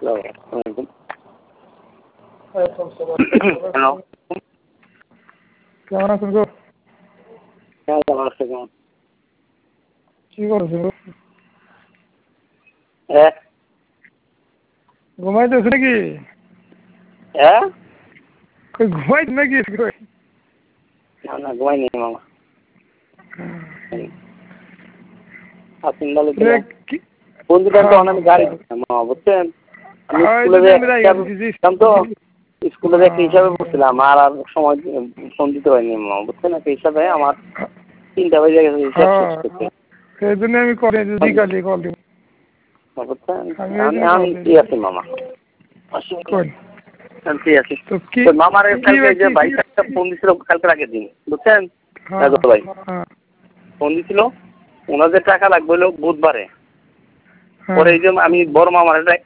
Hello, কেমন আছেন গো? কেমন আছে কেমন? কি করছেন গো? হ্যাঁ ঘুমাইতেছে নাকি? হ্যাঁ কই ঘুমাইতে নাকি? না ঘুমাইনি মামা। আপনি ভালো ছিলেন? বন্ধুটা তো অনেক গাড়ি মামা বুঝছেন। আমি স্কুলে একটা হিসাবে পড়ছিলাম আর সময় ফোন দিতে পারিনি মামা বুঝছেন। একটা হিসাবে আমার 3টা বেজে গেছে হিসাব শেষ করতে। সেই জন্য আমি কল বিকালে কল দিব বুঝছেন। আমি ফ্রি আছি মামা। ফ্রি আছি। মামার কালকে যে ভাইটা ফোন দিছিল কালকে আগের দিন বুঝছেন। ভাই ফোন দিছিল ওনাদের টাকা লাগবে হলো বুধবারে। পরে এই যে আমি বড় মামার